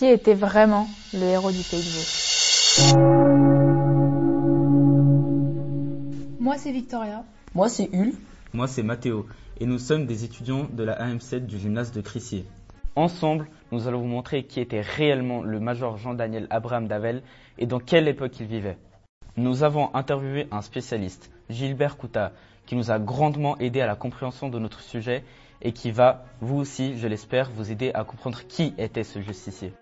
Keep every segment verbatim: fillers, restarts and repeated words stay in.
qui était vraiment le héros du Pays de Vaud? Moi, c'est Victoria. Moi, c'est Hul. Moi, c'est Mathéo. Et nous sommes des étudiants de la A M sept du gymnase de Crissier. Ensemble, nous allons vous montrer qui était réellement le major Jean-Daniel Abraham Davel et dans quelle époque il vivait. Nous avons interviewé un spécialiste, Gilbert Coutat, qui nous a grandement aidé à la compréhension de notre sujet et qui va, vous aussi, je l'espère, vous aider à comprendre qui était ce justicier.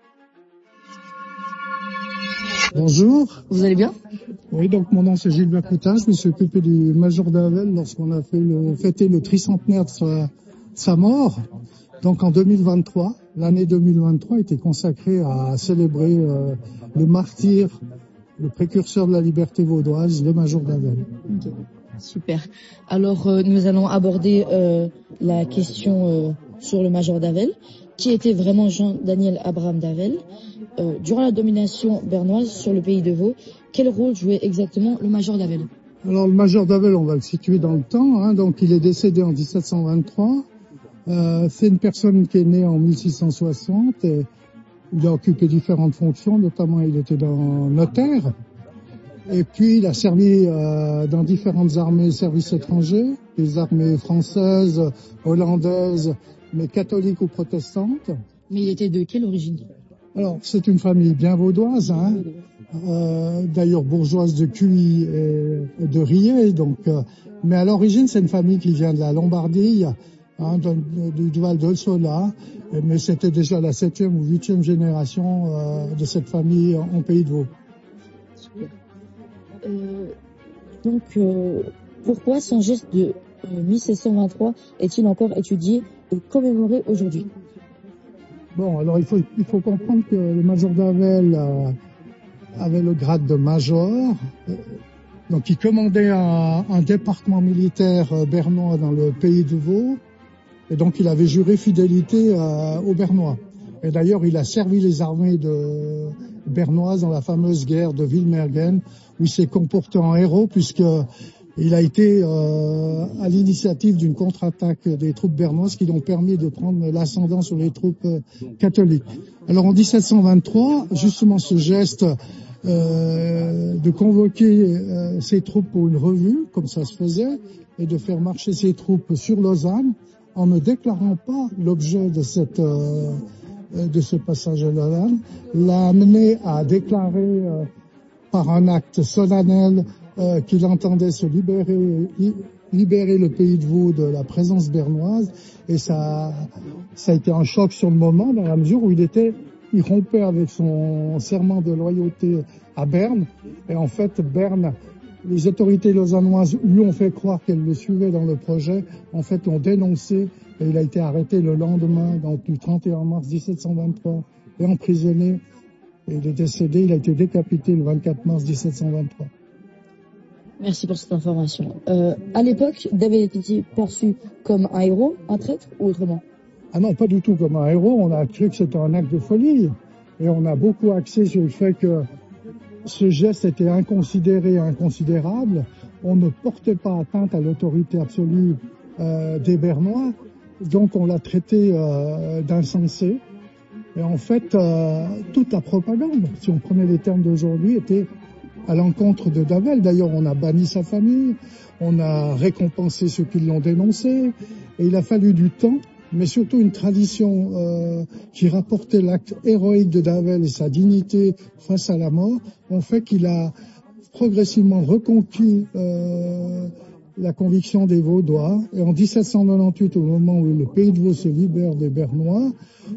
Bonjour. Vous allez bien? Oui, donc mon nom c'est Gilbert Coutat, je me suis occupé du major Davel lorsqu'on a fait le, fêté le tricentenaire de sa, sa mort. Donc en deux mille vingt-trois, l'année deux mille vingt-trois était consacrée à célébrer euh, le martyr, le précurseur de la liberté vaudoise, le major Davel. Okay. Super. Alors euh, nous allons aborder euh, la question euh, sur le major Davel. Qui était vraiment Jean-Daniel Abraham Davel? euh, Durant la domination bernoise sur le Pays de Vaud, quel rôle jouait exactement le major Davel? Alors le major Davel, on va le situer dans le temps. Hein, donc il est décédé en dix-sept cent vingt-trois. Euh, c'est une personne qui est née en mille six cent soixante. Et il a occupé différentes fonctions, notamment il était dans notaire. Et puis il a servi euh, dans différentes armées services étrangers, les armées françaises, hollandaises, mais catholiques ou protestantes. Mais il était de quelle origine? Alors c'est une famille bien vaudoise, hein. Euh, d'ailleurs bourgeoise de Cuy et, et de Riez. Donc, euh, mais à l'origine c'est une famille qui vient de la Lombardie. Hein, du Val de Sola, mais c'était déjà la septième ou huitième génération euh, de cette famille en, en Pays de Vaud. Super. Euh, donc, euh, pourquoi son geste de euh, mille sept cent vingt-trois est-il encore étudié et commémoré aujourd'hui? Bon, alors il faut, il faut comprendre que le major Davel euh, avait le grade de major. Euh, donc, il commandait un, un département militaire euh, bernois dans le Pays de Vaud. Et donc, il avait juré fidélité euh, aux Bernois. Et d'ailleurs, il a servi les armées de bernoises dans la fameuse guerre de Villmergen, où il s'est comporté en héros, puisqu'il a été euh, à l'initiative d'une contre-attaque des troupes bernoises qui lui ont permis de prendre l'ascendant sur les troupes euh, catholiques. Alors, en dix-sept cent vingt-trois, justement, ce geste euh, de convoquer euh, ses troupes pour une revue, comme ça se faisait, et de faire marcher ses troupes sur Lausanne, en ne déclarant pas l'objet de cette euh, de ce passage à Lausanne, l'a amené à déclarer euh, par un acte solennel euh, qu'il entendait se libérer li, libérer le Pays de Vaud de la présence bernoise, et ça ça a été un choc sur le moment, dans la mesure où il était il rompait avec son serment de loyauté à Berne, et en fait Berne, les autorités lausannoises lui ont fait croire qu'elles le suivaient dans le projet. En fait, l'ont dénoncé et il a été arrêté le lendemain, donc du trente et un mars dix-sept cent vingt-trois, et emprisonné. Et il est décédé, il a été décapité le vingt-quatre mars dix-sept cent vingt-trois. Merci pour cette information. Euh, à l'époque, Davel était perçu comme un héros, un traître ou autrement? Ah non, pas du tout comme un héros. On a cru que c'était un acte de folie. Et on a beaucoup axé sur le fait que ce geste était inconsidéré, inconsidérable. On ne portait pas atteinte à l'autorité absolue euh, des Bernois, donc on l'a traité euh, d'insensé. Et en fait, euh, toute la propagande, si on prenait les termes d'aujourd'hui, était à l'encontre de Davel. D'ailleurs, on a banni sa famille, on a récompensé ceux qui l'ont dénoncé, et il a fallu du temps, mais surtout une tradition euh, qui rapportait l'acte héroïque de Davel et sa dignité face à la mort, ont fait qu'il a progressivement reconquis euh, la conviction des Vaudois. Et en dix-sept cent quatre-vingt-dix-huit, au moment où le Pays de Vaud se libère des Bernois,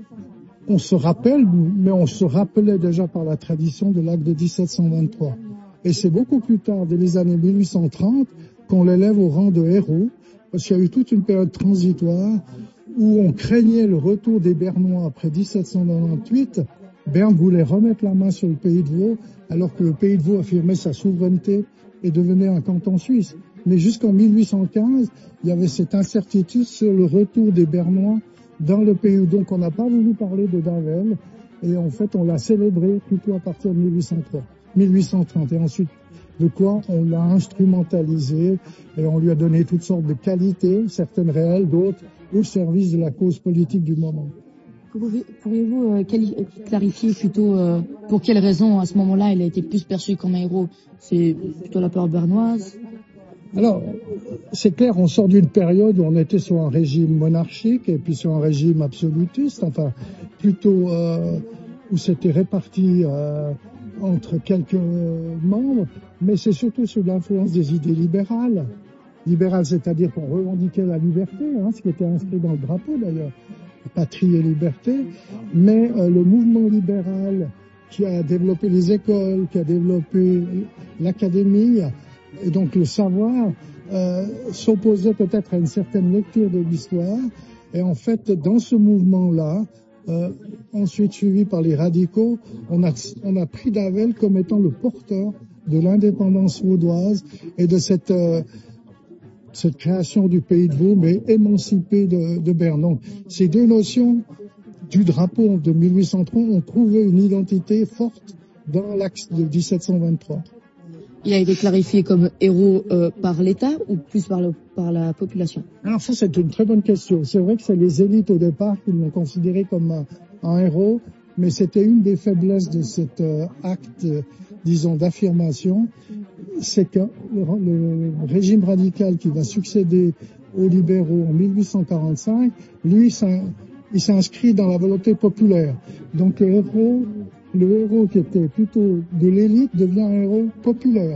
on se rappelle, mais on se rappelait déjà par la tradition de l'acte de dix-sept cent vingt-trois. Et c'est beaucoup plus tard, dès les années mille huit cent trente, qu'on l'élève au rang de héros, parce qu'il y a eu toute une période transitoire où on craignait le retour des Bernois après dix-sept cent quatre-vingt-dix-huit. Berne voulait remettre la main sur le Pays de Vaud, alors que le Pays de Vaud affirmait sa souveraineté et devenait un canton suisse. Mais jusqu'en mille huit cent quinze, il y avait cette incertitude sur le retour des Bernois dans le pays. Donc on n'a pas voulu parler de Davel, et en fait on l'a célébré plutôt à partir de mille huit cent trois, mille huit cent trente. Et ensuite, de quoi on l'a instrumentalisé et on lui a donné toutes sortes de qualités, certaines réelles, d'autres au service de la cause politique du moment. Pourriez-vous euh, clarifier plutôt euh, pour quelles raisons à ce moment-là il a été plus perçu comme un héros? C'est plutôt la peur bernoise? Alors, c'est clair, on sort d'une période où on était sur un régime monarchique et puis sur un régime absolutiste, enfin plutôt euh, où c'était réparti euh, entre quelques membres, mais c'est surtout sous l'influence des idées libérales. Libérales, c'est-à-dire qu'on revendiquait la liberté, hein, ce qui était inscrit dans le drapeau d'ailleurs, patrie et liberté, mais euh, le mouvement libéral qui a développé les écoles, qui a développé l'académie, et donc le savoir, euh, s'opposait peut-être à une certaine lecture de l'histoire. Et en fait, dans ce mouvement-là, euh, ensuite suivi par les radicaux, on a, on a pris d'Havel comme étant le porteur de l'indépendance vaudoise et de cette, euh, cette création du pays de Vaud, mais émancipé de, de Berne. Donc, ces deux notions du drapeau de mille huit cent trois ont trouvé une identité forte dans l'axe de dix-sept cent vingt-trois. Il a été clarifié comme héros euh, par l'État ou plus par, le, par la population? Alors ça, c'est une très bonne question. C'est vrai que c'est les élites au départ qui l'ont considéré comme un, un héros, mais c'était une des faiblesses de cet euh, acte, euh, disons, d'affirmation, c'est que le, le régime radical qui va succéder aux libéraux en mille huit cent quarante-cinq, lui, il s'inscrit dans la volonté populaire. Donc le héros... Le héros qui était plutôt de l'élite devient un héros populaire.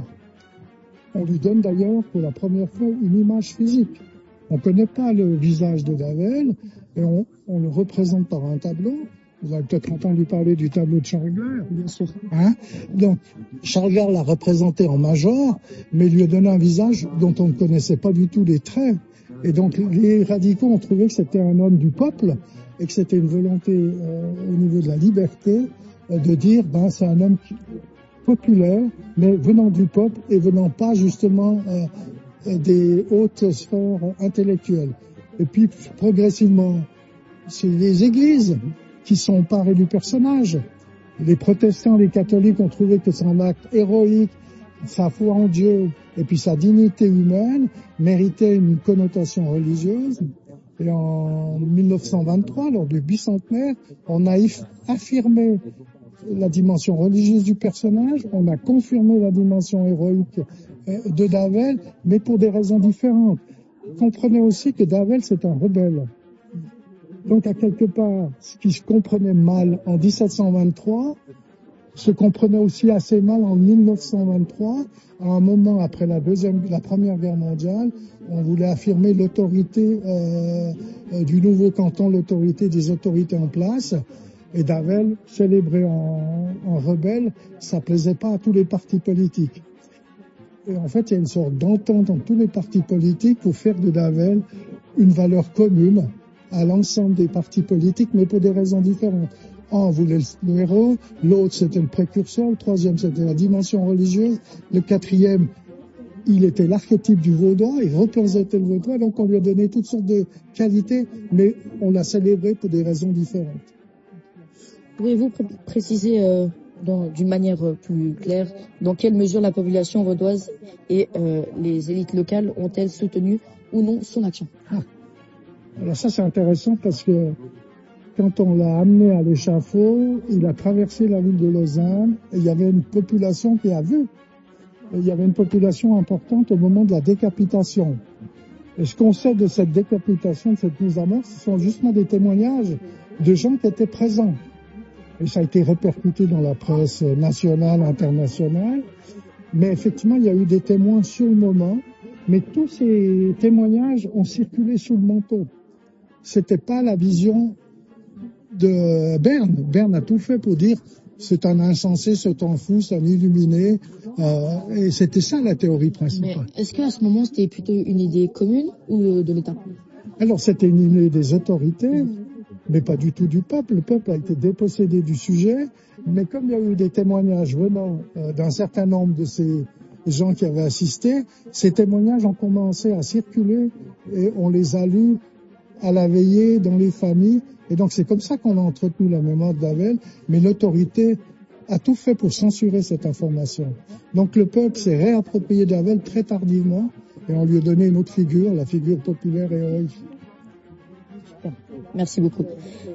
On lui donne d'ailleurs pour la première fois une image physique. On ne connaît pas le visage de d'Havel et on, on le représente par un tableau. Vous avez peut-être entendu parler du tableau de Charles-Gler. Bien sûr. Hein? Donc, Charles-Gler l'a représenté en major, mais lui a donné un visage dont on ne connaissait pas du tout les traits. Et donc, les radicaux ont trouvé que c'était un homme du peuple et que c'était une volonté euh, au niveau de la liberté de dire, ben, c'est un homme populaire, mais venant du peuple et venant pas justement euh, des hautes sphères intellectuelles. Et puis, progressivement, c'est les églises qui sont emparées du personnage. Les protestants, les catholiques ont trouvé que son acte héroïque, sa foi en Dieu et puis sa dignité humaine méritait une connotation religieuse. Et en mille neuf cent vingt-trois, lors du bicentenaire, on a affirmé la dimension religieuse du personnage, on a confirmé la dimension héroïque de d'Havel, mais pour des raisons différentes. Comprenez aussi que d'Havel, c'est un rebelle. Donc, à quelque part, ce qui se comprenait mal en dix-sept cent vingt-trois, se comprenait aussi assez mal en mille neuf cent vingt-trois, à un moment après la deuxième, la première guerre mondiale, on voulait affirmer l'autorité euh, euh, du nouveau canton, l'autorité des autorités en place. Et d'Havel, célébré en, en rebelle, ça plaisait pas à tous les partis politiques. Et en fait, il y a une sorte d'entente entre tous les partis politiques pour faire de d'Havel une valeur commune à l'ensemble des partis politiques, mais pour des raisons différentes. Un voulait le, le héros, l'autre c'était le précurseur, le troisième c'était la dimension religieuse, le quatrième, il était l'archétype du Vaudois, il représentait le Vaudois, donc on lui a donné toutes sortes de qualités, mais on l'a célébré pour des raisons différentes. Pourriez-vous pr préciser euh, d'une manière plus claire dans quelle mesure la population vaudoise et euh, les élites locales ont-elles soutenu ou non son action? Ah. Alors ça c'est intéressant parce que quand on l'a amené à l'échafaud, il a traversé la ville de Lausanne et il y avait une population qui a vu. Il y avait une population importante au moment de la décapitation. Et ce qu'on sait de cette décapitation, de cette mise à mort, ce sont justement des témoignages de gens qui étaient présents. Et ça a été répercuté dans la presse nationale, internationale. Mais effectivement, il y a eu des témoins sur le moment. Mais tous ces témoignages ont circulé sous le manteau. C'était pas la vision de Berne. Berne a tout fait pour dire c'est un insensé, c'est un fou, c'est un illuminé. Euh, et c'était ça la théorie principale. Mais est-ce qu'à ce moment, c'était plutôt une idée commune ou de l'État? Alors, c'était une idée des autorités. Mais pas du tout du peuple. Le peuple a été dépossédé du sujet. Mais comme il y a eu des témoignages venant euh, d'un certain nombre de ces gens qui avaient assisté, ces témoignages ont commencé à circuler et on les a lus à la veillée dans les familles. Et donc c'est comme ça qu'on a entretenu la mémoire d'Havel. Mais l'autorité a tout fait pour censurer cette information. Donc le peuple s'est réapproprié d'Havel très tardivement et on lui a donné une autre figure, la figure populaire et héroïque. Merci beaucoup.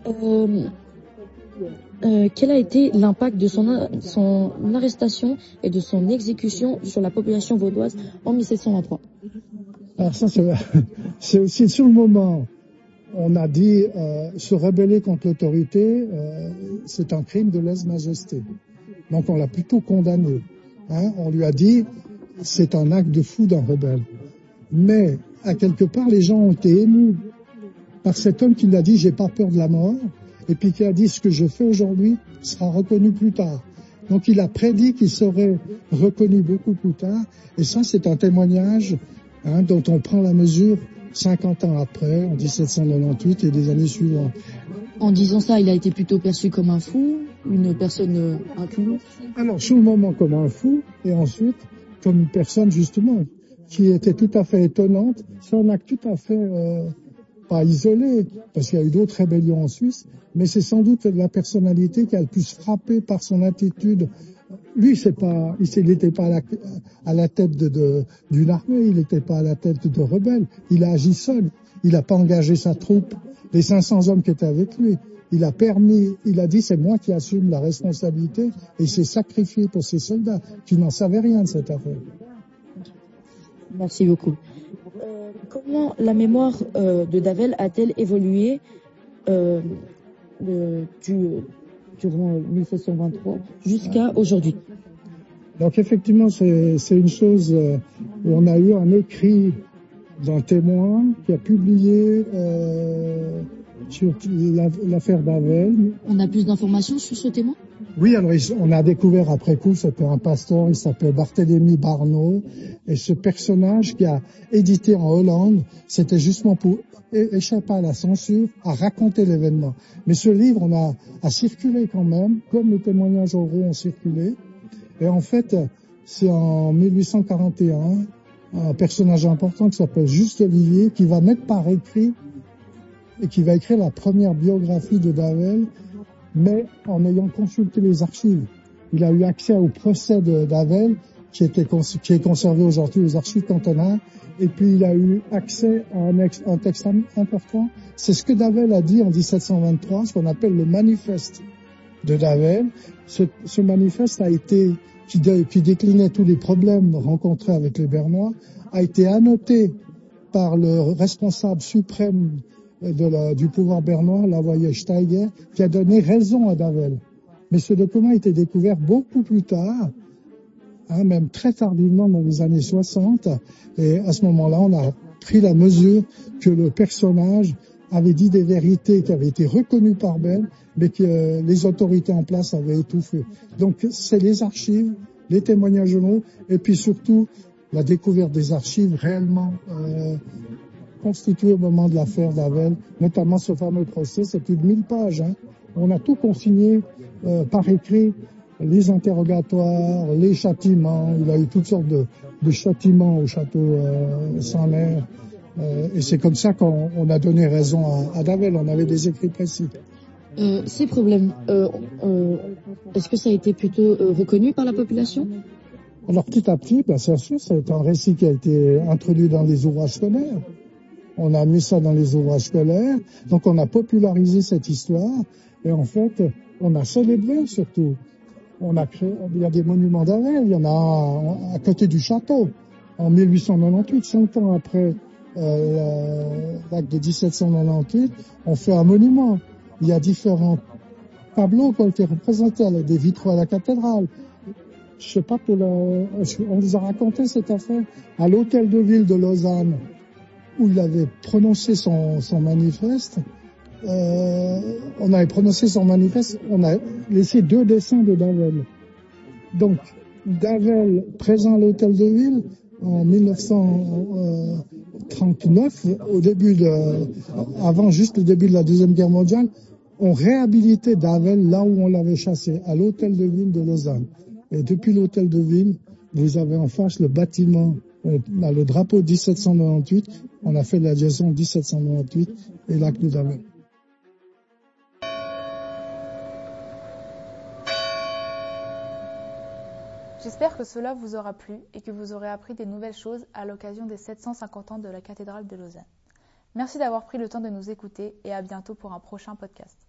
Euh, euh, quel a été l'impact de son, son arrestation et de son exécution sur la population vaudoise en mille sept cent vingt-trois? Alors ça, c'est, c'est aussi sur le moment. On a dit euh, se rebeller contre l'autorité, euh, c'est un crime de lèse-majesté. Donc on l'a plutôt condamné. Hein, on lui a dit c'est un acte de fou d'un rebelle. Mais à quelque part, les gens ont été émus par cet homme qui l'a dit j'ai pas peur de la mort, et puis qui a dit ce que je fais aujourd'hui sera reconnu plus tard. Donc il a prédit qu'il serait reconnu beaucoup plus tard, et ça c'est un témoignage hein, dont on prend la mesure cinquante ans après, en dix-sept cent quatre-vingt-dix-huit et des années suivantes. En disant ça, il a été plutôt perçu comme un fou, une personne euh, inconnue? Alors, sur le moment comme un fou, et ensuite comme une personne justement qui était tout à fait étonnante. C'est un acte tout à fait euh, pas isolé, parce qu'il y a eu d'autres rébellions en Suisse, mais c'est sans doute la personnalité qui a le plus frappé par son attitude. Lui, c'est pas, il n'était pas à la, à la tête de, de, d'une armée, il n'était pas à la tête de rebelles. Il a agi seul. Il n'a pas engagé sa troupe, les cinq cents hommes qui étaient avec lui. Il a permis, il a dit c'est moi qui assume la responsabilité et il s'est sacrifié pour ces soldats qui n'en savaient rien de cette affaire. Merci beaucoup. Euh, comment la mémoire euh, de Davel a-t-elle évolué euh, de, du, durant mille sept cent vingt-trois jusqu'à aujourd'hui? Donc effectivement, c'est, c'est une chose euh, où on a eu un écrit d'un témoin qui a publié euh, sur la, l'affaire Davel. On a plus d'informations sur ce témoin? Oui, alors on a découvert après coup, c'était un pasteur, il s'appelait Barthélemy Barneau, et ce personnage qui a édité en Hollande, c'était justement pour échapper à la censure, à raconter l'événement. Mais ce livre, on a, a circulé quand même, comme les témoignages oraux ont circulé, et en fait, c'est en mille huit cent quarante et un, un personnage important qui s'appelle Juste Olivier, qui va mettre par écrit, et qui va écrire la première biographie de Davel, mais en ayant consulté les archives. Il a eu accès au procès de Davel, qui, était, qui est conservé aujourd'hui aux archives cantonales, et puis il a eu accès à un, ex, un texte important. C'est ce que Davel a dit en dix-sept cent vingt-trois, ce qu'on appelle le manifeste de Davel. Ce, ce manifeste a été, qui, dé, qui déclinait tous les problèmes rencontrés avec les Bernois, a été annoté par le responsable suprême de la, du pouvoir bernois, Lavoyer Steiger, qui a donné raison à Davel. Mais ce document a été découvert beaucoup plus tard, hein, même très tardivement dans les années soixante, et à ce moment-là, on a pris la mesure que le personnage avait dit des vérités qui avaient été reconnues par Bell, mais que euh, les autorités en place avaient étouffé. Donc c'est les archives, les témoignages oraux, et puis surtout la découverte des archives réellement euh, constitué au moment de l'affaire Davel, notamment ce fameux procès, c'est plus de mille pages. Hein. On a tout consigné euh, par écrit, les interrogatoires, les châtiments. Il a eu toutes sortes de, de châtiments au château euh, Saint-Mer. Euh, et c'est comme ça qu'on on a donné raison à, à Davel. On avait des écrits précis. Euh, ces problèmes, euh, euh, est-ce que ça a été plutôt euh, reconnu par la population? Alors petit à petit, ben, c'est sûr, c'est un récit qui a été introduit dans les ouvrages scolaires. On a mis ça dans les ouvrages scolaires, donc on a popularisé cette histoire, et en fait, on a célébré surtout. On a créé, il y a des monuments Davel, il y en a à côté du château, en mille huit cent quatre-vingt-huit, cinq ans après euh, l'acte de dix-sept cent quatre-vingt-huit, on fait un monument. Il y a différents tableaux qui ont été représentés, des vitraux à la cathédrale. Je sais pas, pour la, on vous a raconté cette affaire à l'hôtel de ville de Lausanne, où il avait prononcé son, son manifeste. Euh, on avait prononcé son manifeste, on a laissé deux dessins de Davel. Donc, Davel présent à l'hôtel de ville en mille neuf cent trente-neuf, au début de, avant juste le début de la Deuxième Guerre mondiale, on réhabilitait Davel là où on l'avait chassé, à l'hôtel de ville de Lausanne. Et depuis l'hôtel de ville, vous avez en face le bâtiment, euh, le drapeau dix-sept cent quatre-vingt-huit. On a fait la liaison dix-sept cent quatre-vingt-huit et l'acte de Davel. J'espère que cela vous aura plu et que vous aurez appris des nouvelles choses à l'occasion des sept cent cinquante ans de la cathédrale de Lausanne. Merci d'avoir pris le temps de nous écouter et à bientôt pour un prochain podcast.